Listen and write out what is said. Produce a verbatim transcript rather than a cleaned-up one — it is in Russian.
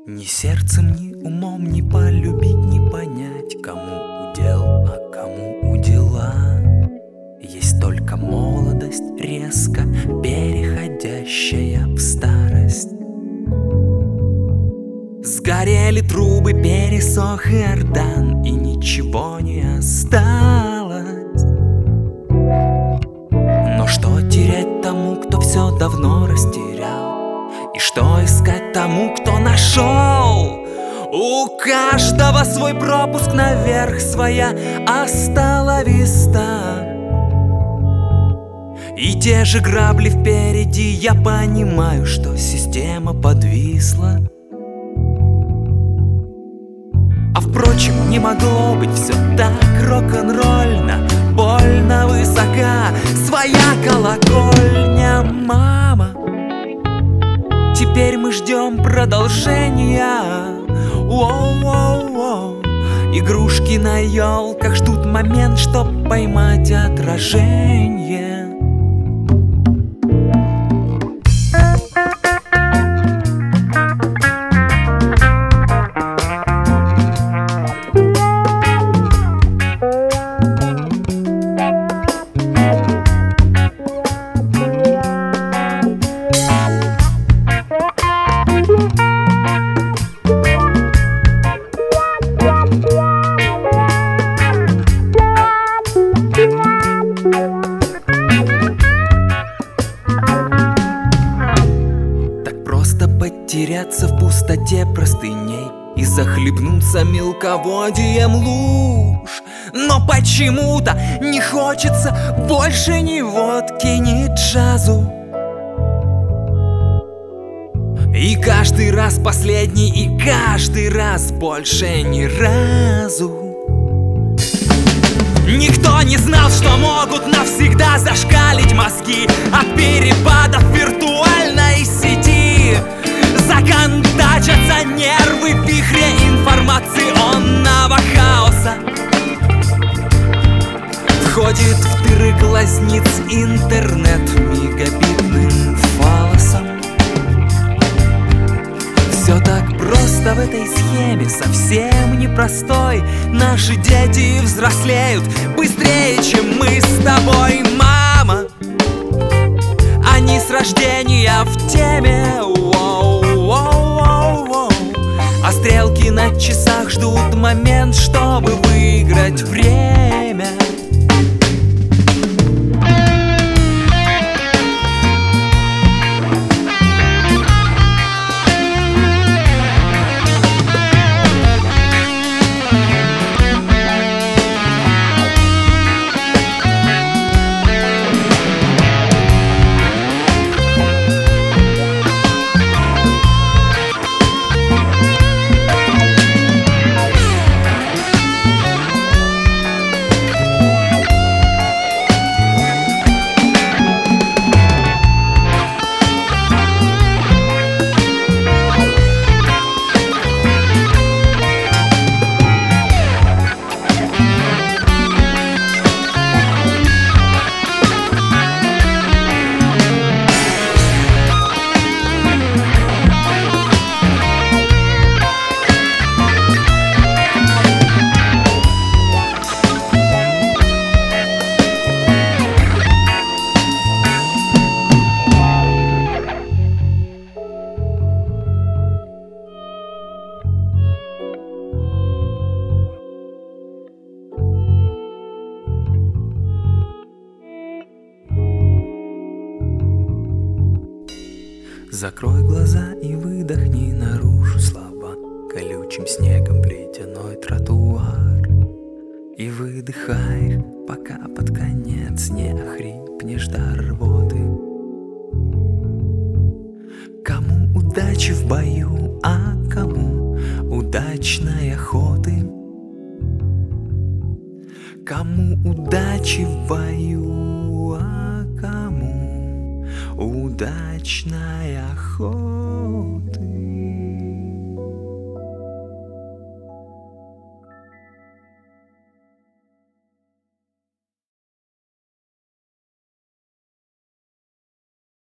Ни сердцем, ни умом не полюбить, не понять, кому удел, а кому удела. Есть только молодость, резко переходящая в старость. Сгорели трубы, пересох Иордан, и ничего не осталось. Но что терять тому, кто все давно растерял? И что искать тому, кто нашел? У каждого свой пропуск наверх, своя асталависта. И те же грабли впереди. Я понимаю, что система подвисла. А впрочем, не могло быть все так рок-н-ролльно. Больно высока своя колокольня, мама. Теперь мы ждем продолжения. Воу-воу-воу. Игрушки на елках ждут момент, чтоб поймать отражение. Потеряться в пустоте простыней и захлебнуться мелководьем луж. Но почему-то не хочется больше ни водки, ни джазу. И каждый раз последний, и каждый раз больше ни разу. Никто не знал, что могут навсегда зашкалить мозги от перепадов виртуальной сети. Законтачатся нервы в вихре информационного хаоса. Входит в дыры глазниц интернет мегабитным фалосом. Все так просто в этой схеме, совсем непростой. Наши дети взрослеют быстрее, чем мы с тобой, мама. Они с рождения в теме. Воу-воу-воу-воу. А стрелки на часах ждут момент, чтобы выиграть время. Закрой глаза и выдохни наружу слова. Колючим снегом плетяной тротуар. И выдыхай, пока под конец не охрипнешь до рвоты. Кому удачи в бою, а кому удачной охоты. Кому удачи в бою, а кому удачной охоты.